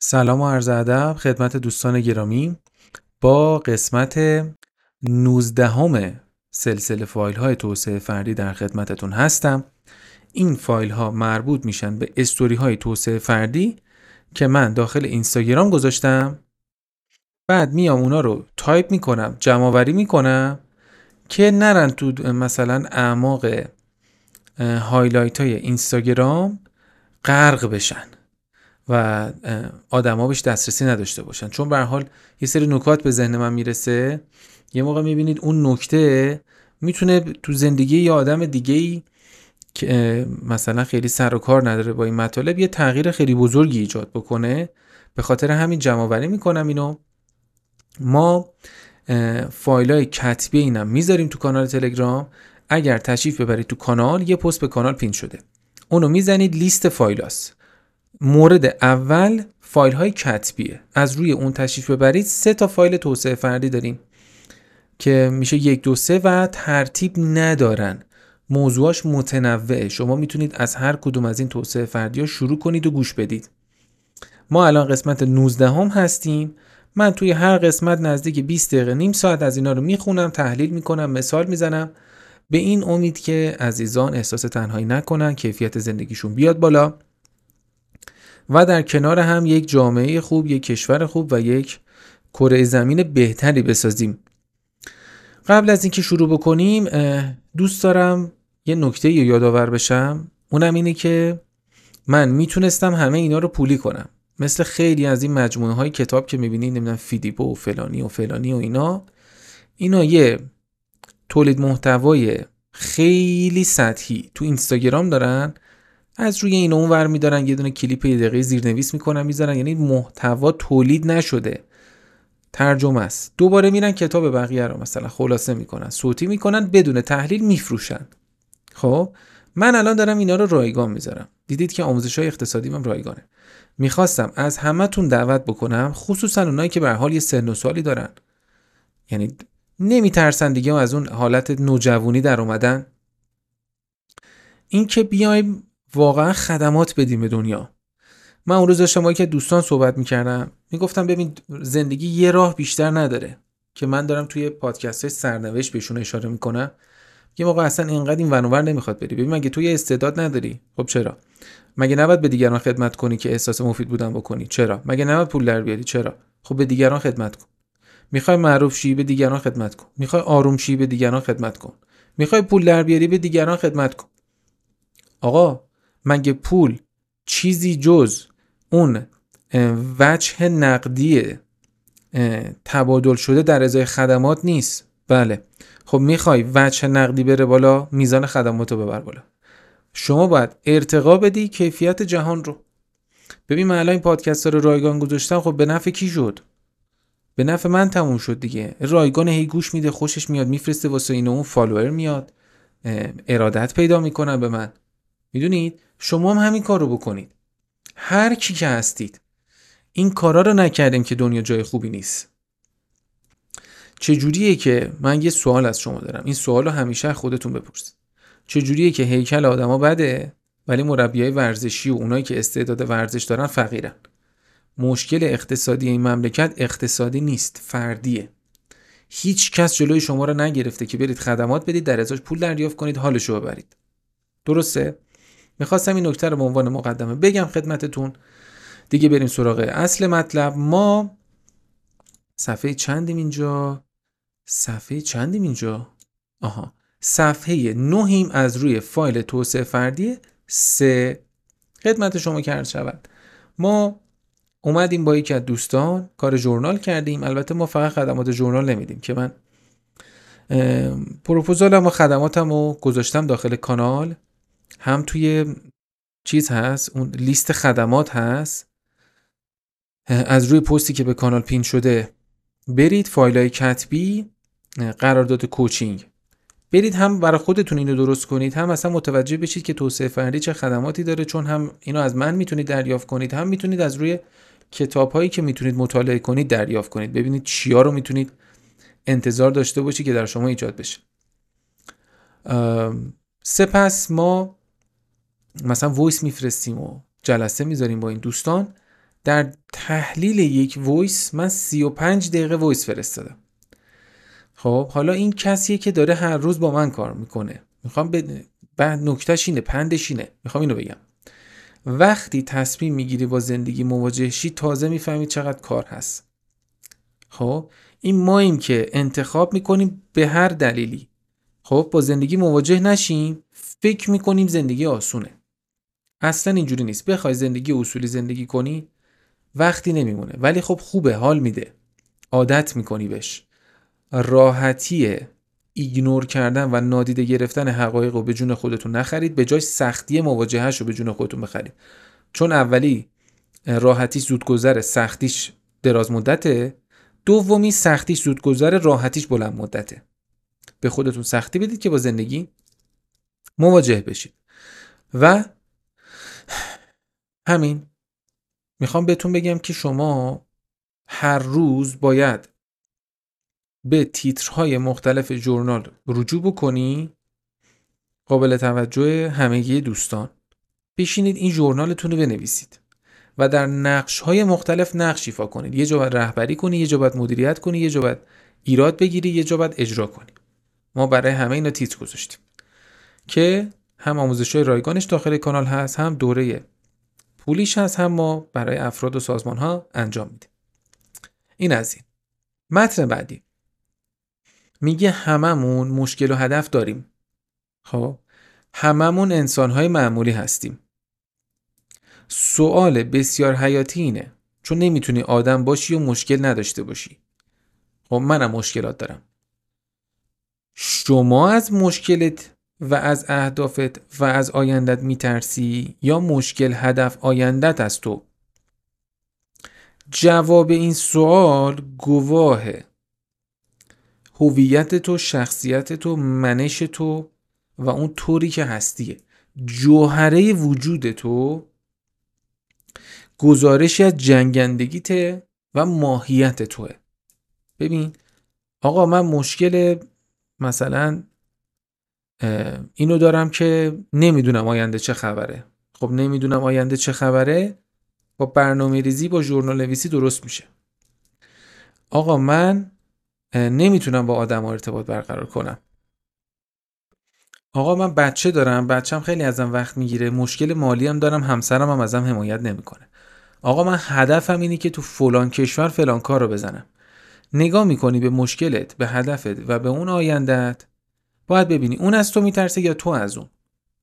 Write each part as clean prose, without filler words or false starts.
سلام و عرض ادب خدمت دوستان گرامی. با قسمت 19 سلسله فایل های توسعه فردی در خدمتتون هستم. این فایل ها مربوط میشن به استوری های توسعه فردی که من داخل اینستاگرام گذاشتم. بعد میام اونا رو تایپ میکنم، جمع آوری میکنم که نرن تو مثلا اعماق هایلایت های اینستاگرام غرق بشن و آدما بهش دسترسی نداشته باشن، چون به هر حال یه سری نکات به ذهن من میرسه. یه موقع میبینید اون نکته میتونه تو زندگی یه آدم دیگه‌ای که مثلا خیلی سر و کار نداره با این مطالب یه تغییر خیلی بزرگی ایجاد بکنه. به خاطر همین جمع آوری میکنم اینو. ما فایلای کتبی اینم میذاریم تو کانال تلگرام. اگر تشریف ببرید تو کانال، یه پست به کانال پین شده، اونو میزنید لیست فایلاست. مورد اول فایل های کتبیه. از روی اون تشریف ببرید 3 تا فایل توسعه فردی داریم که میشه 1 2 3 و ترتیب ندارن، موضوعاش متنوعه. شما میتونید از هر کدوم از این توسعه فردی ها شروع کنید و گوش بدید. ما الان قسمت 19 هستیم. من توی هر قسمت نزدیک 20 دقیقه نیم ساعت از اینا رو میخونم، تحلیل میکنم، مثال میزنم، به این امید که عزیزان احساس تنهایی نکنن، کیفیت زندگیشون بیاد بالا و در کنار هم یک جامعه خوب، یک کشور خوب و یک کره زمین بهتری بسازیم. قبل از اینکه شروع بکنیم دوست دارم یه نکته یادآور بشم. اونم اینه که من میتونستم همه اینا رو پولی کنم، مثل خیلی از این مجموعه های کتاب که میبینید، نمیدونم فیدیبو و فلانی و فلانی و اینا یه تولید محتوای خیلی سطحی تو اینستاگرام دارن، از روی این اونور میدارن، یه دونه کلیپ یه دقیقه زیرنویس میکنن میذارن، یعنی محتوا تولید نشده، ترجمه است. دوباره میرن کتاب بقیه رو مثلا خلاصه میکنن، صوتی میکنن، بدون تحلیل میفروشن. خب من الان دارم اینا رو رایگان میذارم. دیدید که آموزش‌های اقتصادی من رایگانه. میخواستم از همتون دعوت بکنم، خصوصا اونایی که به هر حال یه سن و سالی دارن، یعنی نمیترسن دیگه از اون حالت نوجوانی در اومدن، این که بیایم واقعا خدمات بدیم به دنیا. من اون روز داشتم با یکی دوستان صحبت میکردم، میگفتم ببین زندگی یه راه بیشتر نداره، که من دارم توی پادکست های سرنوشت بهشون اشاره میکنم. یه موقع اصلا اینقدر این ور اون ور نمیخواد بری. ببین مگه تو یه استعداد نداری؟ خب چرا؟ مگه نباید به دیگران خدمت کنی که احساس مفید بودن بکنی؟ چرا؟ مگه نباید پول در بیاری؟ چرا؟ خب به دیگران خدمت کن. میخوای معروف شی، به دیگران خدمت کن. میخوای آروم شی، به دیگران خدمت کن. میخوای پول در بیاری، به دیگران خدمت کن. آقا مگه پول چیزی جز اون وجه نقدی تبادل شده در ازای خدمات نیست؟ بله. خب میخوای وجه نقدی بره بالا، میزان خدمات رو ببر بالا. شما باید ارتقا بدی کیفیت جهان رو. ببین من الان این پادکست رو رایگان گذاشتم، خب به نفع کی شد؟ به نفع من تموم شد دیگه. رایگان هی گوش میده، خوشش میاد، میفرسته واسه این اون، فالوور میاد، ارادت پیدا میکنن به من. میدونید شما هم همین کار رو بکنید. هر کی که هستید این کارا رو نکردیم که دنیا جای خوبی نیست. چجوریه که من یه سوال از شما دارم، این سوال رو همیشه خودتون بپرسید. چجوریه که هیکل آدما بده ولی مربیای ورزشی و اونایی که استعداد ورزش دارن فقیرن؟ مشکل اقتصادی این مملکت اقتصادی نیست، فردیه. هیچ کس جلوی شما رو نگرفته که برید خدمات بدید، در ازاش پول دریافت کنید، حالشو ببرید. درسته؟ میخواستم این نکته رو به عنوان مقدمه بگم خدمتتون. دیگه بریم سراغ اصل مطلب. ما صفحه چندیم اینجا؟ آها، صفحه 9 از روی فایل توسعه فردی 3 خدمت شما که عرض شود. ما اومدیم با یکی از دوستان کار ژورنال کردیم. البته ما فقط خدمات ژورنال نمیدیم، که من پروپوزالم و خدماتم رو گذاشتم داخل کانال، هم توی چیز هست، اون لیست خدمات هست. از روی پستی که به کانال پین شده برید، فایلای کتبی، قرارداد کوچینگ، برید هم برای خودتون اینو درست کنید، هم اصلا متوجه بشید که توسعه فردی چه خدماتی داره، چون هم اینو از من میتونید دریافت کنید، هم میتونید از روی کتاب‌هایی که میتونید مطالعه کنید دریافت کنید، ببینید چیا رو میتونید انتظار داشته باشید که در شما ایجاد بشه. سپس ما مثلا وایس میفرستیم و جلسه میذاریم با این دوستان. در تحلیل یک وایس من 35 دقیقه وایس فرستادم. خب حالا این کسیه که داره هر روز با من کار میکنه. میخوام بعد نکتهش اینه، پندش اینه، میخوام اینو بگم. وقتی تصمیم میگیری با زندگی مواجه شی تازه میفهمی چقدر کار هست. خب این ماییم که انتخاب میکنیم به هر دلیلی خب با زندگی مواجه نشیم، فکر میکنیم زندگی آسونه. اصلا اینجوری نیست. بخوای زندگی اصولی زندگی کنی وقتی نمیمونه، ولی خب خوبه، حال میده، عادت میکنی بهش. راحتیه ایگنور کردن و نادیده گرفتن حقایق رو به جون خودتون نخرید، به جای سختی مواجههش رو به جون خودتون بخرید. چون اولی راحتیش زودگذره، سختیش دراز مدته. دومی سختیش زودگذره، راحتیش بلند مدته. به خودتون سختی بدید که با زندگی مواجه بشید. و همین میخوام بهتون بگم که شما هر روز باید به تیترهای مختلف ژورنال رجوع بکنی. قابل توجه همگی دوستان، بشینید این ژورنالتون رو بنویسید و در نقش‌های مختلف نقش ایفا کنید. یه جا باید رهبری کنی، یه جا باید مدیریت کنی، یه جا باید ایراد بگیری، یه جا باید اجرا کنی. ما برای همه اینا تیتر گذاشتیم که هم آموزش‌های رایگانش داخل کانال هست، هم دوره پولیش هست، هم ما برای افراد و سازمان‌ها انجام میدیم. این از این. متن بعدی میگه هممون مشکل و هدف داریم. خب هممون انسان‌های معمولی هستیم. سوال بسیار حیاتی اینه، چون نمیتونی آدم باشی و مشکل نداشته باشی. خب منم مشکلات دارم. شما از مشکلت و از اهدافت و از آیندت میترسی یا مشکل هدف آیندت از تو؟ جواب این سوال گواه هویت تو، شخصیت تو، منش تو و اون طوری که هستیه. جوهره وجود تو گزارشی از جنگندگیته و ماهیت توه. ببین آقا من مشکل مثلا اینو دارم که نمیدونم آینده چه خبره. خب نمیدونم آینده چه خبره با برنامه ریزی، با ژورنال نویسی درست میشه. آقا من نمیتونم با آدم ارتباط برقرار کنم. آقا من بچه دارم، بچم خیلی ازم وقت میگیره، مشکل مالی هم دارم، همسرم هم ازم حمایت نمیکنه. آقا من هدفم اینه که تو فلان کشور فلان کار رو بزنم. نگاه میکنی به مشکلت، به هدفت و به اون آیندت، باید ببینی اون از تو میترسه یا تو از اون.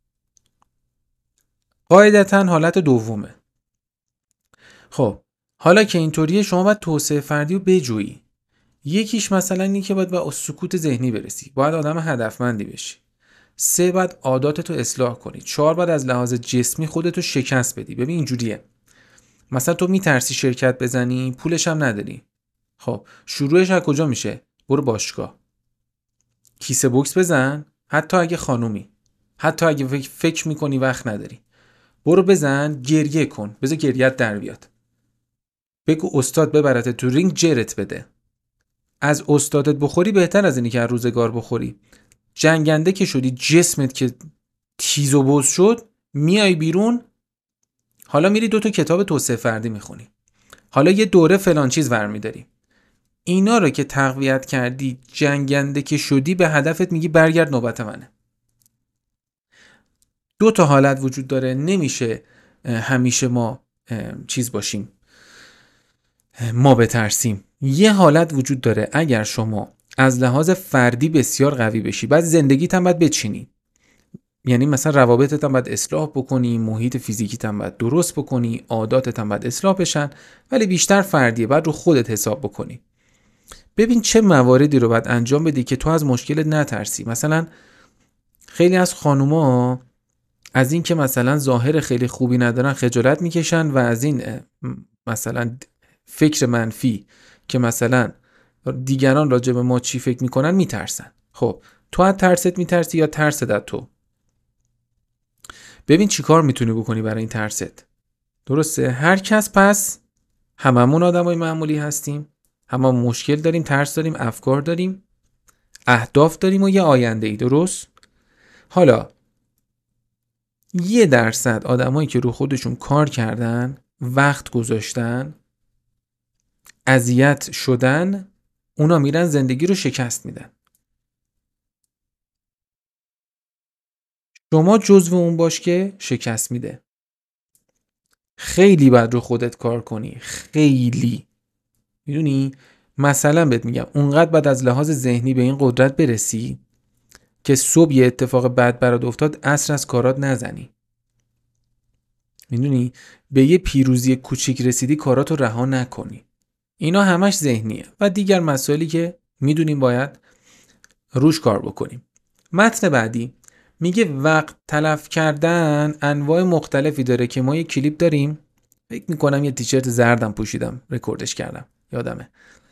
قاعدتاً حالت دومه. خب حالا که اینطوریه شما باید توسعه فردی رو بجویی. یکیش مثلا اینه که باید با سکوت ذهنی برسی، باید آدم هدفمندی بشی. 3 باید عاداتتو اصلاح کنی. 4 باید از لحاظ جسمی خودتو شکست بدی. ببین اینجوریه، مثلا تو میترسی شرکت بزنی، پولش هم نداری. خب شروعش از کجا میشه؟ برو باشگاه، کیسه بوکس بزن. حتی اگه خانومی، حتی اگه فکر میکنی وقت نداری، برو بزن، گریه کن، بذار گریت در بیاد. بگو استاد ببرت تو رینگ، جرت بده. از استادت بخوری بهتر از اینی که از روزگار بخوری. جنگنده که شدی، جسمت که تیز و بز شد، میای بیرون، حالا میری 2 تا کتاب توسعه فردی میخونی، حالا یه دوره فلان چیز برمیداری. اینا رو که تقویت کردی، جنگنده که شدی، به هدفت میگی برگرد نوبت منه. 2 تا حالت وجود داره، نمیشه همیشه ما چیز باشیم، ما بترسیم. یه حالت وجود داره، اگر شما از لحاظ فردی بسیار قوی بشی، بعد زندگیت هم باید بچینی. یعنی مثلا روابطت هم باید اصلاح بکنی، محیط فیزیکیت هم باید درست بکنی، عاداتت هم باید اصلاح بشن، ولی بیشتر فردیه، باید رو خودت حساب بکنی. ببین چه مواردی رو باید انجام بدی که تو از مشکلت نترسی. مثلا خیلی از خانوما از این که مثلا ظاهر خیلی خوبی ندارن خجالت میکشن و از این مثلا فکر منفی که مثلا دیگران راجع به ما چی فکر میکنن میترسن. خب تو از ترست میترسی یا ترس در تو؟ ببین چی کار میتونی بکنی برای این ترست. درسته؟ هر کس پس هممون آدمای معمولی هستیم، هممون مشکل داریم، ترس داریم، افکار داریم، اهداف داریم و یه آینده ای. درست؟ حالا 1% آدمایی که رو خودشون کار کردن وقت گذاشتن، اذیت شدن، اونا میرن زندگی رو شکست میدن. شما جزو اون باش که شکست میده. خیلی باید رو خودت کار کنی، خیلی. میدونی مثلا بهت میگم اونقدر باید از لحاظ ذهنی به این قدرت برسی که صبح یه اتفاق بد برات افتاد عصر از کارات نزنی. میدونی به یه پیروزی کوچیک رسیدی کاراتو رها نکنی. اینا همش ذهنیه و دیگر مسائلی که میدونیم باید روش کار بکنیم. متن بعدی میگه وقت تلف کردن انواع مختلفی داره که ما یه کلیپ داریم. فکر میکنم یه تیشرت زردم پوشیدم رکوردش کردم یادمه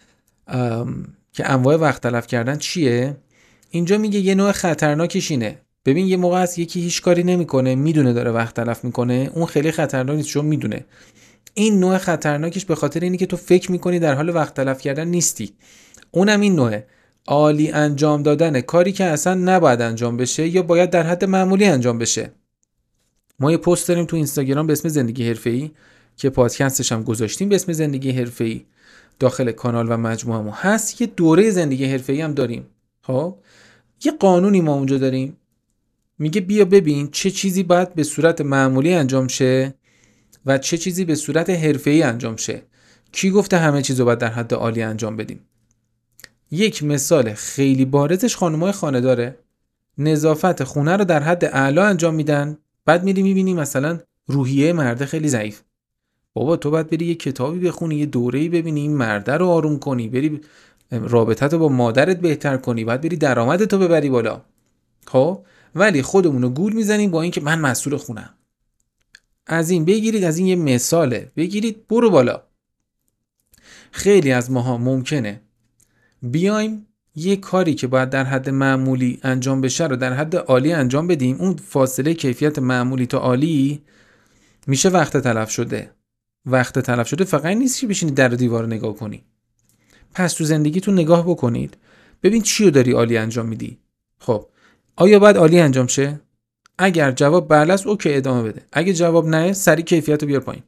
که انواع وقت تلف کردن چیه. اینجا میگه یه نوع خطرناکش اینه. ببین یه موقع است یکی هیچ کاری نمیکنه، میدونه داره وقت تلف میکنه، اون خیلی خطرناک نیست چون میدونه. این نوع خطرناکش به خاطر اینه که تو فکر میکنی در حال وقت تلف کردن نیستی. اونم این نوعه عالی انجام دادن کاری که اصلا نباید انجام بشه یا باید در حد معمولی انجام بشه. ما یه پست داریم تو اینستاگرام به اسم زندگی حرفه‌ای که پادکستش هم گذاشتیم به اسم زندگی حرفه‌ای. داخل کانال و مجموعه‌مون هست. یه دوره زندگی حرفه‌ای هم داریم. خب یه قانونی ما اونجا داریم میگه بیا ببین چه چیزی باید به صورت معمولی انجام شه و چه چیزی به صورت حرفه‌ای انجام شه. کی گفته همه چیزو باید در حد عالی انجام بدیم؟ یک مثال خیلی بارزش خانم‌های خانه‌داره. نظافت خونه رو در حد اعلا انجام میدن، بعد میری میبینی مثلا روحیه مرده خیلی ضعیف. بابا تو باید بری یه کتابی بخونی، یه دوره‌ای ببینی، این مرده رو آروم کنی، بری رابطتو با مادرت بهتر کنی، بعد بری درآمدتو ببری بالا. خب ولی خودمونو گول میزنیم با اینکه من مسئول خونم. از این بگیرید، از این یه مثاله بگیرید برو بالا. خیلی از ماها ممکنه بیایم یه کاری که باید در حد معمولی انجام بشه رو در حد عالی انجام بدیم. اون فاصله کیفیت معمولی تا عالی میشه وقت تلف شده. وقت تلف شده فقط نیست که بشینی در دیوار نگاه کنی. پس تو زندگیتون نگاه بکنید ببین چی رو داری عالی انجام میدی. خب آیا باید عالی انجام شه؟ اگر جواب بله است اوکی ادامه بده. اگه جواب نه سریع کیفیت رو بیار پایین.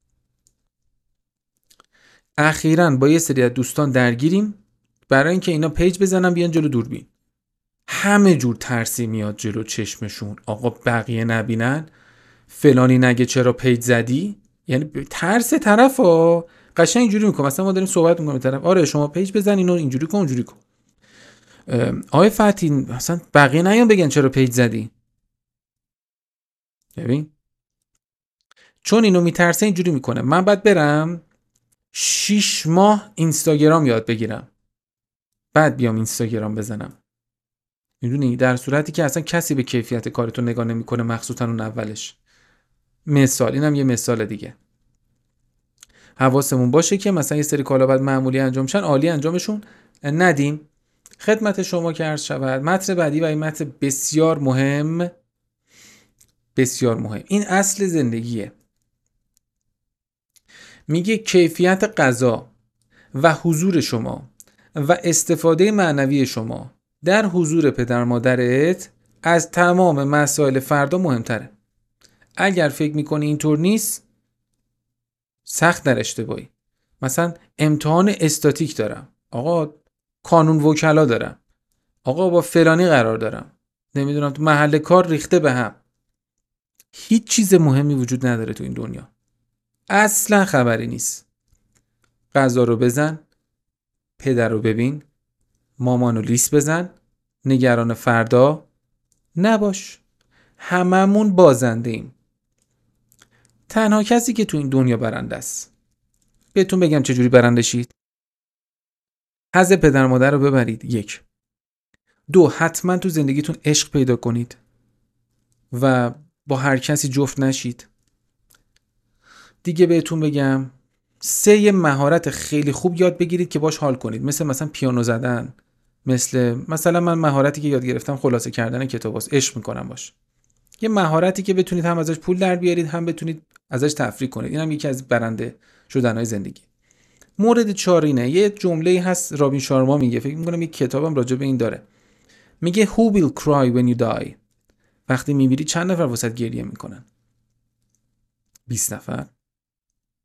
اخیراً با یه سری از دوستان درگیریم برای اینکه اینا پیج بزنن بیان جلو دوربین. همه جور ترسی میاد جلو چشمشون. آقا بقیه نبینن، فلانی نگه چرا پیج زدی، یعنی ترس طرفا قشنگ اینجوری میکنه. مثلا ما داریم صحبت میکنیم طرف آره شما پیج بزن اینو اینجوری کن اونجوری کن. آقای فتی مثلا بقیه نیان بگن چرا پیج زدی. ببین چون اینو میترسه اینجوری میکنه. من باید برم 6 ماه اینستاگرام یاد بگیرم بعد بیام اینستاگرام بزنم. میدونی در صورتی که اصلا کسی به کیفیت کارتو نگاه نمیکنه، مخصوصا اون اولش. مثال اینم یه مثال دیگه. حواسمون باشه که مثلا یه سری کالا باید معمولی انجام شن، عالی انجامشون ندیم. خدمت شما که عرض شود متن بعدی و این متن بسیار مهم، بسیار مهم. این اصل زندگیه. میگه کیفیت غذا و حضور شما و استفاده معنوی شما در حضور پدر مادرت از تمام مسائل فردا مهمتره. اگر فکر میکنی اینطور نیست سخت در اشتباهی. مثلا امتحان استاتیک دارم، آقا کانون وکلا دارم، آقا با فلانی قرار دارم، نمیدونم تو محل کار ریخته به هم. هیچ چیز مهمی وجود نداره تو این دنیا، اصلا خبری نیست. غذا رو بزن، پدر رو ببین، مامانو لیست بزن، نگران فردا نباش. هممون بازنده ایم. تنها کسی که تو این دنیا برنده است. بهتون بگم چجوری برنده شید. حظ پدر مادر رو ببرید. 1. 2. حتما تو زندگیتون عشق پیدا کنید و با هر کسی جفت نشید. دیگه بهتون بگم 3. مهارت خیلی خوب یاد بگیرید که باش حال کنید. مثلا پیانو زدن، مثلا من مهارتی که یاد گرفتم خلاصه کردن کتاباست، عشق میکنم باش. یه مهارتی که بتونید هم ازش پول در بیارید هم بتونید ازش تفریح کنید. اینم یکی از برنده شدنهای زندگی. مورد 4 اینه. یه جمله‌ای هست رابین شارما میگه، فکر میکنم یه کتابم راجع به این داره. میگه Who will cry when you die؟ وقتی میمیری چند نفر واسط گریه میکنن؟ 20 نفر.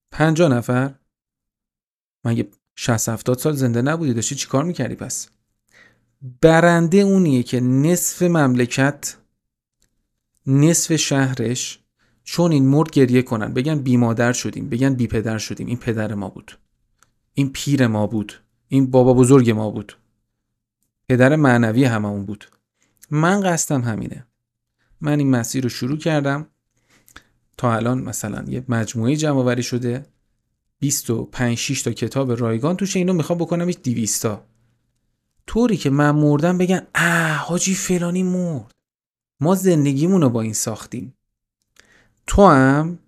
50 نفر؟ مگه 60-70 سال زنده نبودی؟ داشتی چی کار میکردی پس؟ برنده اونیه که نصف مملکت، نصف شهرش چون این مرد گریه کنن، بگن بی مادر شدیم، بگن بی پدر شدیم، این پدر ما بود، این پیر ما بود، این بابا بزرگ ما بود، پدر معنوی هممون بود. من قصدم همینه. من این مسیر رو شروع کردم، تا الان مثلا یه مجموعه جمع آوری شده، 25-6 تا کتاب رایگان توش، اینو میخوام بکنم 200 تا، طوری که من مردم بگن حاجی فلانی مرد، ما زندگیمون رو با این ساختیم. تو هم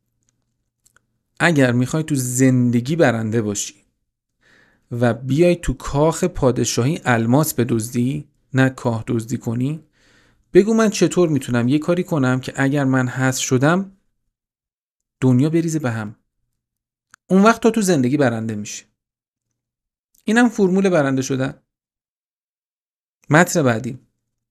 اگر میخوای تو زندگی برنده باشی و بیای تو کاخ پادشاهی الماس بدزدی، نه کاه دزدی کنی، بگو من چطور میتونم یه کاری کنم که اگر من حذف شدم دنیا بریزه به هم. اون وقت تو زندگی برنده میشی. اینم فرمول برنده شدن. متن بعدی.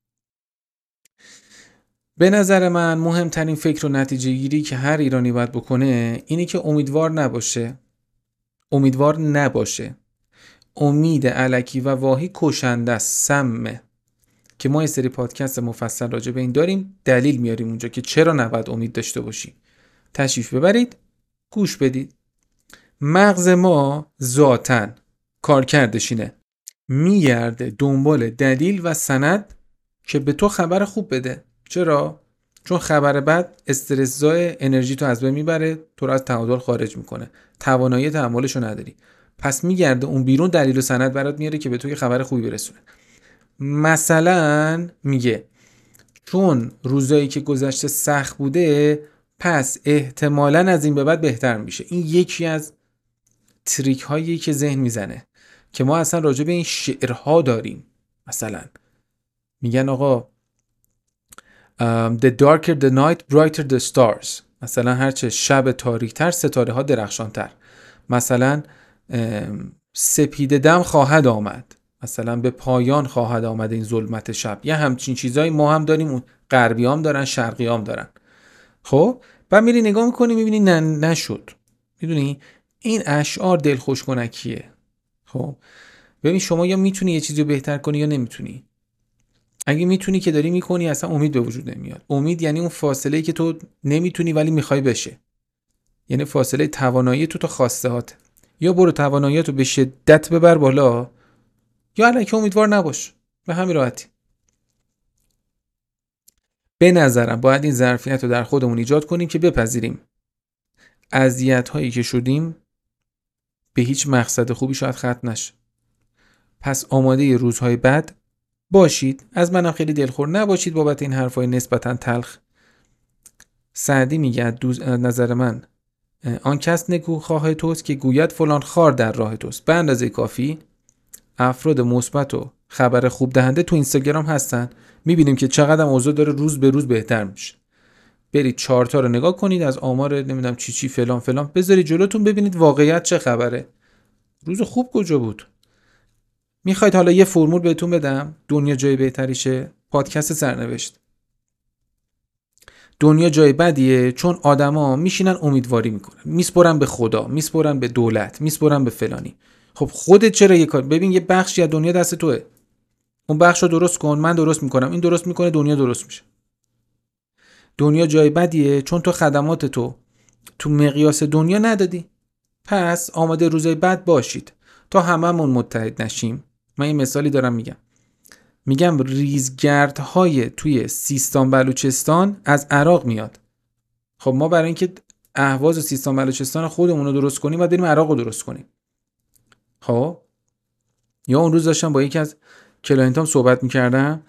به نظر من مهمترین فکر و نتیجه گیری که هر ایرانی باید بکنه اینه که امیدوار نباشه. امیدوار نباشه. امید الکی و واهی کشنده است، سمه. که ما یه سری پادکست مفصل راجع به این داریم، دلیل میاریم اونجا که چرا نباید امید داشته باشی. تشریف ببرید، گوش بدید. مغز ما ذاتاً کارکردش اینه، میگرده دنبال دلیل و سند که به تو خبر خوب بده. چرا؟ چون خبر بد استرس‌زای انرژی تو از بین میبره، تو رو از تعادل خارج میکنه، توانایی تحملش رو نداری. پس میگرده اون بیرون دلیل و سند برات میاره که به تو یه خبر خوبی برسونه. مثلا میگه چون روزایی که گذشته سخت بوده پس احتمالاً از این به بعد بهتر میشه. این یکی از تریک هایی که ذهن میزنه که ما اصلا راجع به این شعرها داریم. مثلا میگن آقا the darker the night brighter the stars، مثلا هرچه شب تاریک تر ستاره ها درخشان تر. مثلا سپید دم خواهد آمد، مثلا به پایان خواهد آمد این ظلمت شب. یه همچین چیزایی ما هم داریم، اون غربی هم دارن، شرقی هم دارن. خب بعد میری نگاه میکنی میبینی نه نشد. میدونی این اشعار دلخوش کنکیه. خب ببین شما یا میتونی یه چیزی رو بهتر کنی یا نمیتونی. اگه میتونی که داری میکنی، اصلا امید به وجود نمیاد. امید یعنی اون فاصله‌ای که تو نمیتونی ولی میخوای بشه، یعنی فاصله توانایی تو تا خواسته هات. یا برو تواناییاتو به شدت ببر بالا، یا الکی امیدوار نباش. به همین راحتی. به نظرم باید این ظرفیت رو در خودمون ایجاد کنیم که بپذیریم اذیت هایی که شدیم به هیچ مقصد خوبی شاید ختم نشه. پس آماده روزهای بد باشید. از منم خیلی دلخور نباشید بابت این حرفای نسبتا تلخ. سعدی میگه نظر من آن کس نگو خواه توست که گوید فلان خار در راه توست. به اندازه کافی افراد مثبت و خبر خوب دهنده تو اینستاگرام هستن. میبینیم که چقدر اوضاع داره روز به روز بهتر میشه. برید چارتا رو نگاه کنید، از آمار نمیدونم چی فلان فلان بذارید جلوتون، ببینید واقعیت چه خبره. روز خوب کجا بود؟ میخواید حالا یه فرمول بهتون بدم دنیا جای بهتری شه؟ پادکست سرنوشت. دنیا جای بدیه چون آدما میشینن امیدواری میکنن، میسپرن به خدا، میسپرن به دولت، میسپرن به فلانی. خب خودت چرا یه کار؟ ببین یه بخشی از دنیا دست توئه، اون بخشو درست کن، من درست میکنم، این درست میکنه، دنیا درست میشه. دنیا جای بدیه چون تو خدمات تو مقیاس دنیا ندادی. پس آماده روزای بد باشید تا هممون متحد نشیم. من این مثالی دارم میگم ریزگردهای توی سیستان بلوچستان از عراق میاد. خب ما برای اینکه اهواز و سیستان بلوچستان خودمون رو درست کنیم باید بریم عراق رو درست کنیم. خب یا اون روز داشتم با یکی از کلاینتام صحبت میکردم،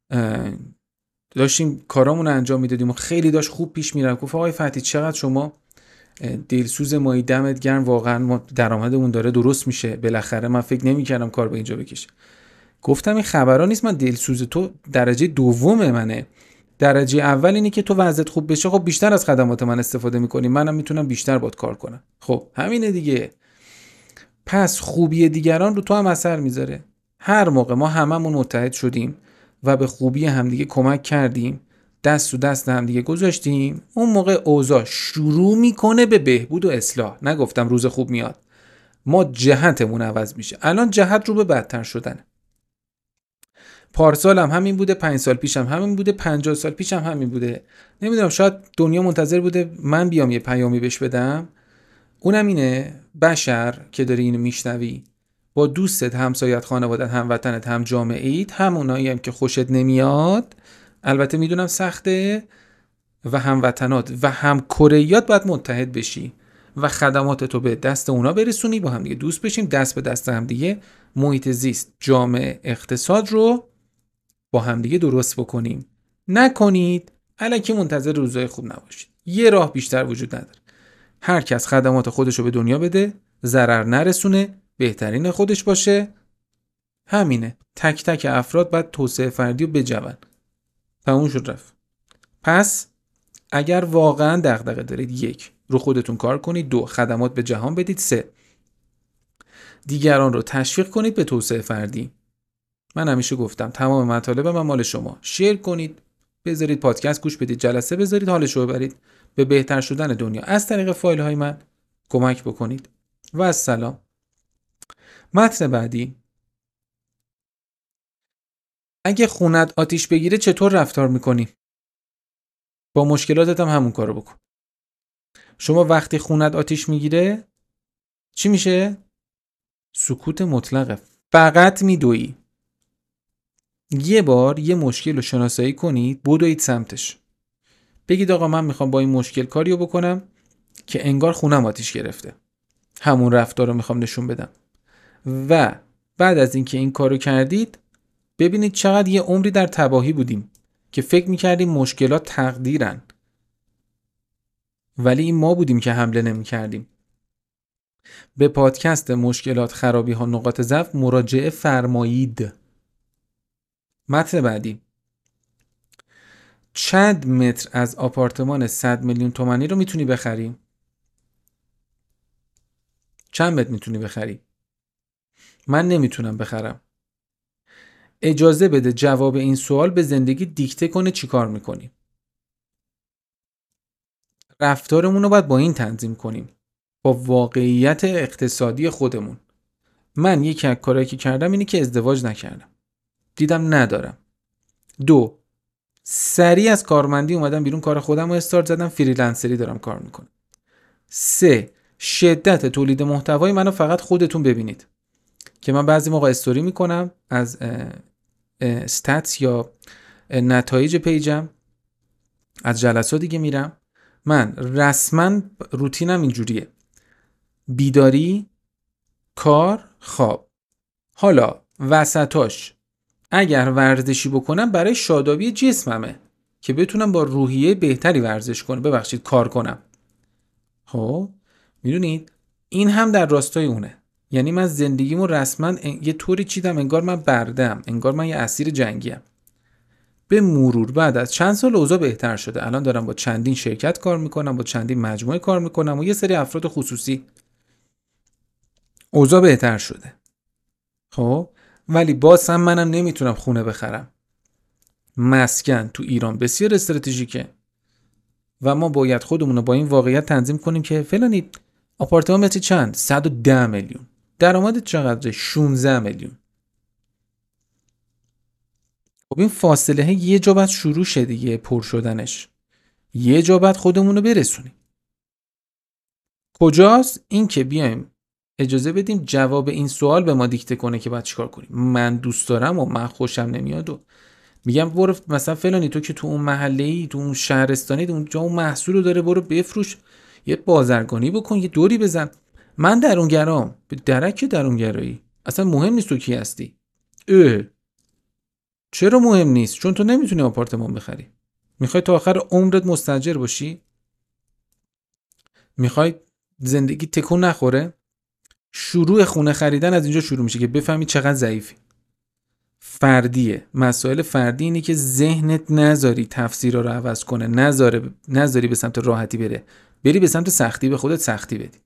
داشتیم کارامون رو انجام میدادیم و خیلی داشت خوب پیش میرفت. گفت آقای فتحی چقدر شما دلسوز مایی، دمت گرم، واقعا ما درآمدمون داره درست میشه، بالاخره من فکر نمی‌کردم کار به اینجا بکشه. گفتم این خبرا نیست، من دلسوز تو درجه دوم منه. درجه اول اینه که تو وضعیت خوب بشه، خب بیشتر از خدمات من استفاده می‌کنی، منم میتونم بیشتر باهات کار کنم. خب همینه دیگه. پس خوبی دیگران رو تو هم اثر میذاره. هر موقع ما هممون متحد شدیم و به خوبی همدیگه کمک کردیم دست تو دست هم دیگه گذاشتیم، اون موقع اوضاع شروع میکنه به بهبود و اصلاح. نگفتم روز خوب میاد، ما جهتمون عوض میشه. الان جهت رو به بدتر شدنه. پارسال هم همین بوده، 5 سال پیش هم همین بوده، 50 سال پیش هم همین بوده. نمیدونم، شاید دنیا منتظر بوده من بیام یه پیامی بهش بدم. اونم اینه، بشر که داری اینو میشنوی، با دوستت، همسایت، خانوادت، هموطنت، هم جامعیت، همونایی هم که خوشت نمیاد، البته میدونم سخته، و هموطنات و هم کریات باید متحد بشی و خدمات تو به دست اونا برسونی، با هم دیگه دوست بشیم، دست به دست هم دیگه محیط زیست، جامعه، اقتصاد رو با هم دیگه درست بکنیم. نکنید الکی منتظر روزای خوب نباشید. یه راه بیشتر وجود نداره. هر کس خدمات خودش رو به دنیا بده، ضرر نرسونه، بهترین خودش باشه. همینه. تک تک افراد باید توسعه فردی رو بجون. تموم شد رفت. پس اگر واقعا دغدغه دارید، 1. رو خودتون کار کنید. 2. خدمات به جهان بدید. 3. دیگران رو تشویق کنید به توسعه فردی. من همیشه گفتم تمام مطالب من مال شما. شیر کنید، بذارید پادکست گوش بدید، جلسه بذارید، حالش رو ببرید، به بهتر شدن دنیا از طریق فایل های من کمک بکنید. و السلام. متن بعدی: اگه خونت آتیش بگیره چطور رفتار میکنی؟ با مشکلاتت هم همون کارو بکن. شما وقتی خونت آتیش میگیره چی میشه؟ سکوت مطلقه. فقط میدوی. یه بار یه مشکل رو شناسایی کنید، بدوید سمتش. بگید آقا من میخوام با این مشکل کاریو بکنم که انگار خونم آتیش گرفته. همون رفتار رو میخوام نشون بدم. و بعد از اینکه این کارو کردید، ببینید چقدر یه عمری در تباهی بودیم که فکر میکردیم مشکلات تقدیرن، ولی این ما بودیم که حمله نمیکردیم. به پادکست مشکلات، خرابی ها، نقاط ضعف مراجعه فرمایید. متن بعدی: چند متر از آپارتمان 100 میلیون تومانی رو میتونی بخری؟ چند متر میتونی بخری؟ من نمیتونم بخرم. اجازه بده جواب این سوال به زندگی دیکته کنه چی کار میکنی. رفتارمون رو باید با این تنظیم کنیم، با واقعیت اقتصادی خودمون. من یکی از کارهایی که کردم اینه که ازدواج نکردم. دیدم ندارم. 2. سریع از کارمندی اومدم بیرون، کار خودم رو استارت زدم، فریلنسری دارم کار میکنم. 3. شدت تولید محتوای منو فقط خودتون ببینید که من بعضی موقع استوری میکنم از استاتس یا نتایج پیجم، از جلسات دیگه میرم. من رسما روتینم اینجوریه: بیداری، کار، خواب. حالا وسطاش اگر ورزشی بکنم برای شادابی جسممه که بتونم با روحیه بهتری ورزش کنم، کار کنم. خب میدونید این هم در راستای اونه. یعنی من زندگیمو رسما یه طوری چیدم انگار من بردم، انگار من یه اسیر جنگیم. به مرور بعد از چند سال اوضاع بهتر شده. الان دارم با چندین شرکت کار میکنم، با چندین مجموعه کار میکنم و یه سری افراد خصوصی. اوضاع بهتر شده. خب ولی باز هم منم نمیتونم خونه بخرم. مسکن تو ایران بسیار استراتژیکه و ما باید خودمون رو با این واقعیت تنظیم کنیم که فلانی آپارتمان متر چند؟ 110 میلیون. درآمدت چقدره؟ 16 میلیون. خب این فاصله یه جا باید شروع شه دیگه، پر شدنش. یه جا باید خودمون رو برسونیم. کجاست؟ این که بیایم اجازه بدیم جواب این سوال به ما دیکته کنه که باید چیکار کنیم. من دوست دارم و من خوشم نمیاد و میگم برو مثلا فلانی تو که تو اون محله‌ای، تو اون شهرستانی، تو اونجا اون محصول رو داره، برو بفروش، یه بازرگانی بکن، یه دوری بزن. من درونگرام. به درک درونگرایی اصلا مهم نیست تو کی هستی. چرا مهم نیست؟ چون تو نمیتونی آپارتمان بخری. میخوای تا آخر عمرت مستاجر باشی؟ میخوای زندگی تکون نخوره؟ شروع خونه خریدن از اینجا شروع میشه که بفهمی چقدر ضعیفی. فردیه. مسائل فردی اینه که ذهنت نذاری تفسیرها رو عوض کنه، نذاری به سمت راحتی بری به سمت سختی، به خودت سختی بدی.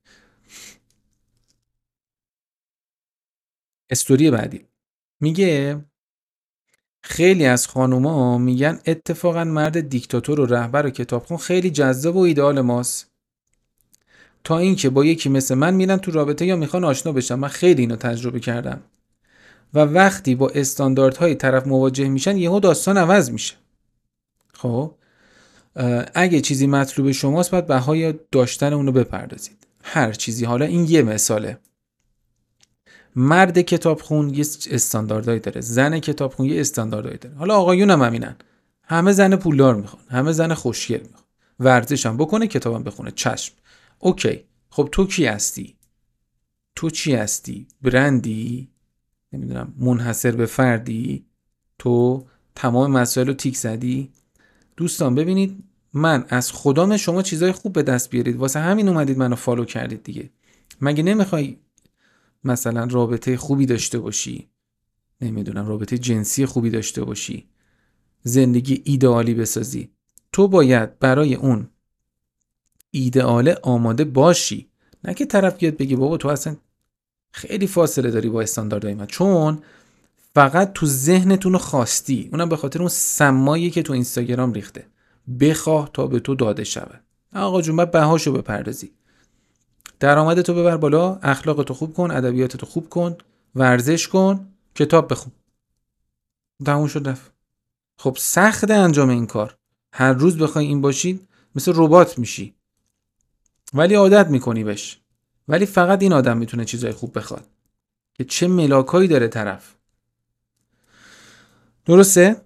استوری بعدی میگه خیلی از خانوما میگن اتفاقا مرد دیکتاتور و رهبر و کتابخون خیلی جذاب و ایدئال ماست، تا اینکه با یکی مثل من میرن تو رابطه یا میخوان آشنا بشن. من خیلی اینو تجربه کردم و وقتی با استانداردهای طرف مواجه میشن یهو داستان عوض میشه. خب اگه چیزی مطلوب شماست باید بهای داشتن اونو بپردازید، هر چیزی. حالا این یه مثاله. مرد کتابخون یه استانداردهایی داره، زن کتابخون یه استانداردهایی داره. حالا آقایون هم همینن، همه زن پولدار میخوان، همه زن خوشگل میخوان، ورزش هم بکنه، کتابم بخونه. چشم، اوکی. خب تو کی هستی؟ تو چی هستی؟ برندی؟ نمیدونم، منحصر به فردی؟ تو تمام مسائل رو تیک زدی؟ دوستان ببینید، من از خدام شما چیزای خوب به دست بیارید، واسه همین اومدید منو فالو کردید دیگه. مگه نمیخوای مثلا رابطه خوبی داشته باشی، نمیدونم رابطه جنسی خوبی داشته باشی، زندگی ایدئالی بسازی؟ تو باید برای اون ایدئال آماده باشی، نه که طرف بیاد بگی بابا تو اصلا خیلی فاصله داری با استانداردهای من، چون فقط تو ذهنتون رو خواستی، اونم به خاطر اون سمایی که تو اینستاگرام ریخته. بخواه تا به تو داده شود. آقا جون باید بهاشو بپردازی، درآمدتو ببر بالا، اخلاقتو خوب کن، ادبیاتتو خوب کن، ورزش کن، کتاب بخون. تموم شد رفت. خب سخته انجام این کار، هر روز بخوای این باشی مثل ربات میشی، ولی عادت میکنی بهش. ولی فقط این آدم میتونه چیزای خوب بخواد که چه ملاکایی داره طرف. درسته؟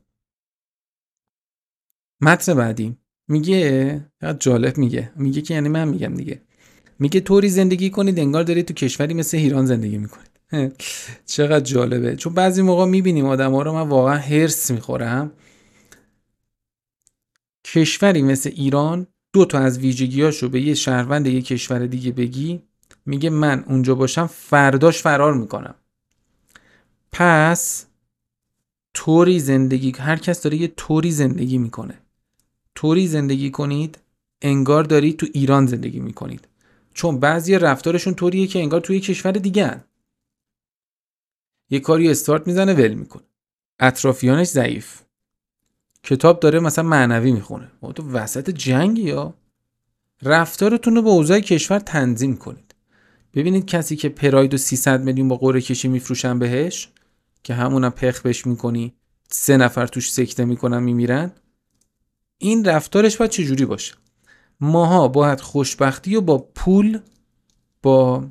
متن بعدی میگه، جالب میگه که یعنی من میگم دیگه، میگه طوری زندگی کنید انگار دارید تو کشوری مثل ایران زندگی میکنید. چقدر جالبه، چون بعضی موقع میبینیم آدم‌ها رو، من واقعا هرس میخورم. کشوری مثل ایران دو تا از ویژگیاشو به یه شهروند یه کشور دیگه بگی، میگه من اونجا باشم فرداش فرار میکنم. پس طوری زندگی، هر کس داره یه طوری زندگی میکنه. طوری زندگی کنید انگار دارید تو ایران زندگی میکنید، چون بعضی رفتارشون طوریه که انگار توی کشور دیگه هن. یه کاری استارت میزنه ول میکنه، اطرافیانش ضعیف، کتاب داره مثلا معنوی میخونه، تو وسط جنگی. یا رفتارتون رو به اوضاع کشور تنظیم کنید. ببینید کسی که پراید و 300 میلیون با قرعه کشی میفروشن بهش، که همونم پخ بش میکنی 3 نفر توش سکته میکنن میمیرن، این رفتارش باید چجوری باشه؟ ماها باید خوشبختی و با پول، با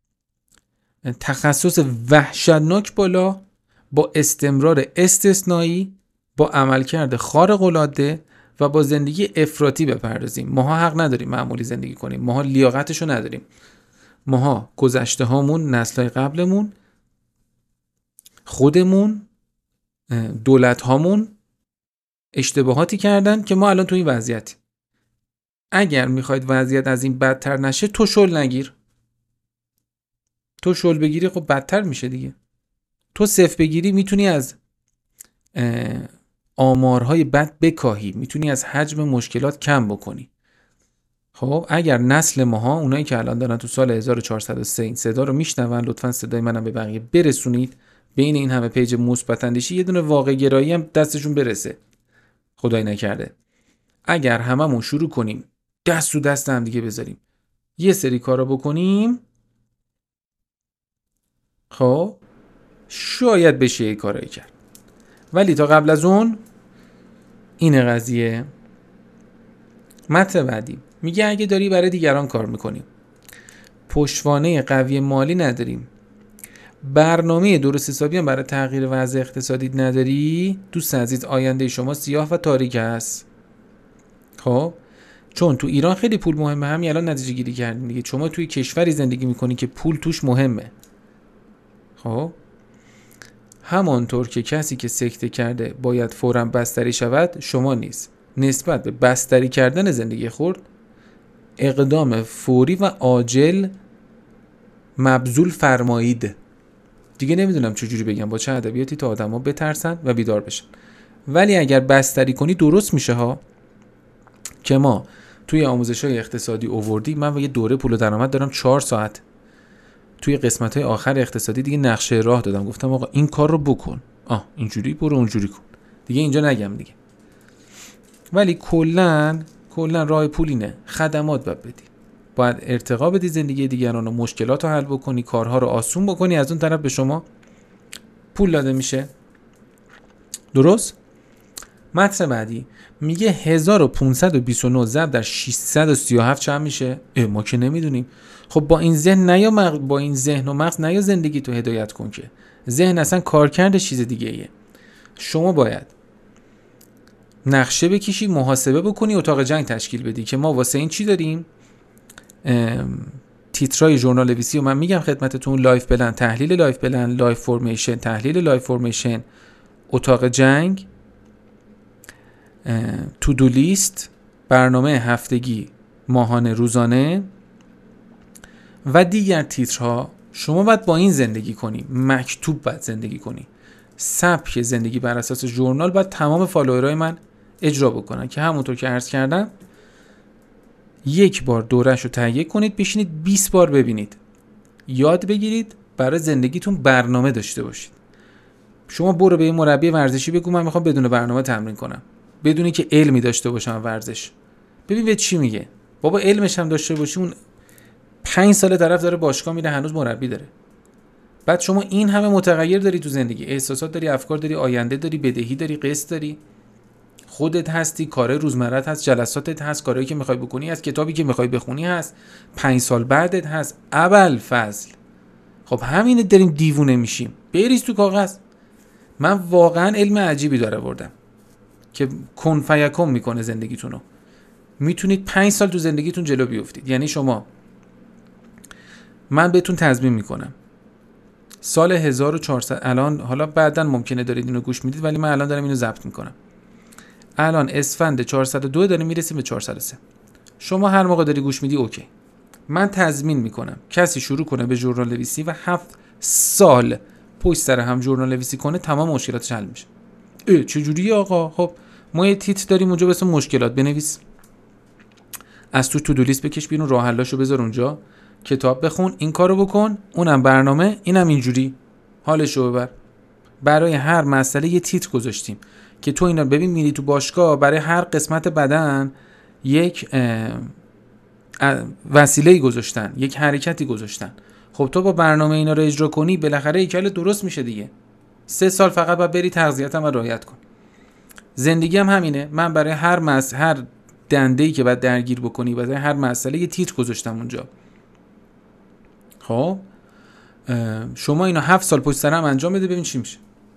تخصص وحشتناک بالا، با استمرار استثنایی، با عملکرد خارق العاده و با زندگی افراطی بپردازیم. ماها حق نداریم معمولی زندگی کنیم، ماها لیاقتشو نداریم. ماها گذشته هامون، نسل‌های قبلمون، خودمون، دولت هامون اشتباهاتی کردن که ما الان تو این وضعیتی. اگر میخواید وضعیت از این بدتر نشه، تو شل نگیر. تو شل بگیری خب بدتر میشه دیگه. تو صفر بگیری میتونی از آمارهای بد بکاهی، میتونی از حجم مشکلات کم بکنی. خب اگر نسل ماها، اونایی که الان دارن تو سال 1403 این صدا رو میشنون، لطفاً صدای منم به بقیه برسونید. بین این همه پیج مثبت اندیشی یه دونه واقع گرایی هم دستشون برسه، خدای نکرده. اگر هممون شروع کنیم دست رو دست هم دیگه بذاریم، یه سری کارا بکنیم، خب شاید بشه یه کارایی کرد. ولی تا قبل از اون اینه قضیه. متن بعدی میگه اگه داری برای دیگران کار میکنی، پشتوانه قوی مالی نداریم، برنامه درست حسابی هم برای تغییر وضع اقتصادی نداری، دوست عزیز آینده شما سیاه و تاریک است. خب چون تو ایران خیلی پول مهمه، همین الان نتیجه گیری کردیم دیگه. شما توی کشوری زندگی میکنی که پول توش مهمه. خب همانطور که کسی که سکته کرده باید فوراً بستری شود، شما نیز نسبت به بستری کردن زندگی خود اقدام فوری و عاجل مبذول فرمایید. دیگه نمیدونم چجوری بگم، با چه ادبیاتی تا آدما بترسن و بیدار بشن. ولی اگر بستری کنی درست میشه ها، که ما توی آموزش‌های اقتصادی آوردی. من یه دوره پول و درآمد دارم 4 ساعت. توی قسمت‌های آخر اقتصادی دیگه نقشه راه دادم، گفتم آقا این کار رو بکن، اینجوری برو اونجوری کن. دیگه اینجا نگم دیگه. ولی کلا راه پول اینه، خدمات باید بدی، باید ارتقا بدی زندگی دیگران و مشکلات رو حل بکنی، کارها رو آسون بکنی، از اون طرف به شما پول داده میشه. درست؟ متن بعدی میگه 1529 ضرب در 637 چند میشه؟ ما که نمیدونیم. خب با این ذهن و مغز نیا زندگی تو هدایت کن که ذهن اصلا کارکرد چیز دیگه ایه. شما باید نقشه بکشی، محاسبه بکنی، اتاق جنگ تشکیل بدی که ما واسه این چی داریم؟ تیترای ژورنال نویسی و من میگم خدمتتون، لایف پلن، تحلیل لایف پلن، لایف فورمیشن، تحلیل لایف فورمیشن، اتاق جنگ، تو دو لیست، برنامه هفتگی، ماهانه، روزانه و دیگر تیترها. شما باید با این زندگی کنی، مکتوب باید زندگی کنی. سبک زندگی بر اساس ژورنال باید تمام فالوورای من اجرا بکنن که همونطور که عرض کردم یک بار دورش رو تهیه کنید، بشینید 20 بار ببینید، یاد بگیرید، برای زندگیتون برنامه داشته باشید. شما برو به یه مربی ورزشی بگو من میخوام بدون برنامه تمرین کنم، بدونی که علمی داشته باشم ورزش. ببین به چی میگه بابا، علمش هم داشته باشی، اون 5 سال طرف داره باشگاه میره هنوز مربی داره. بعد شما این همه متغیر داری تو زندگی، احساسات داری، افکار داری، آینده داری، بدهی داری، قسط داری، خودت هستی، کار روزمرت هست، جلساتت هست، کارهایی که میخوای بکنی هست، کتابی که میخوای بخونی هست، 5 سال بعدت هست. ابوالفضل خب همینه داریم دیوونه میشیم. بریز تو کاغذ. من واقعا علم عجیبی داره بردم که کن فیکون میکنه زندگیتونو. میتونید 5 سال تو زندگیتون جلو بیفتید. یعنی شما، من بهتون تضمین میکنم سال 1400 الان، حالا بعداً ممکنه دارید اینو گوش میدید ولی من الان دارم اینو ضبط میکنم، الان اسفند 402 داریم میرسیم به 403. شما هر موقع داری گوش میدی اوکی، من تضمین میکنم کسی شروع کنه به ژورنال نویسی و 7 سال پشت سر هم ژورنال نویسی کنه، تمام مشکلاتش حل میشه. چجوری آقا؟ خب ما یه تیتر داریم اونجا به اسم مشکلات، بنویس، از تو دو لیست بکش بیرون، راه حلاشو بذار اونجا، کتاب بخون، این کارو بکن، اونم برنامه، اینم اینجوری، حالشو ببر. برای هر مسئله یه تیتر گذاشتیم که تو اینا ببین، میری تو باشگاه برای هر قسمت بدن یک وسیله‌ای گذاشتن، یک حرکتی گذاشتن. خب تو با برنامه اینا رو اجرا کنی بالاخره هیکل درست میشه دیگه. 3 سال فقط باید بری تغذیه‌ت هم رعایت کن. زندگی هم همینه. من برای هر دنده‌ای که باید درگیر بکنی، برای هر مسئله یه تیتر گذاشتم اونجا. خب شما اینو 7 سال پشت سر هم انجام بده ببین چی میشه.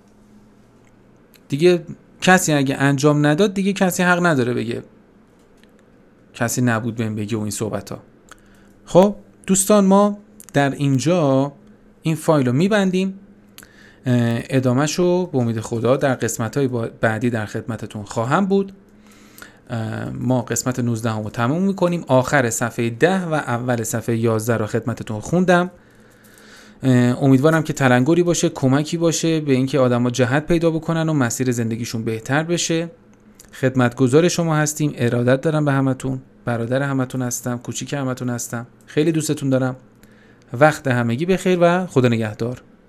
دیگه کسی اگه انجام نداد دیگه کسی حق نداره بگه کسی نبود بهم بگه و این صحبت ها. خب دوستان، ما در اینجا این فایل رو میبندیم، ادامهشو به امید خدا در قسمت‌های بعدی در خدمتتون خواهم بود. ما قسمت 19 رو تموم میکنیم، آخر صفحه 10 و اول صفحه 11 رو خدمتتون خوندم. امیدوارم که تلنگری باشه، کمکی باشه به اینکه آدم‌ها جهت پیدا بکنن و مسیر زندگیشون بهتر بشه. خدمتگزار شما هستیم، ارادت دارم به همتون، برادر همتون هستم، کوچیک همتون هستم، خیلی دوستتون دارم. وقت همگی بخیر و خدا نگهدار.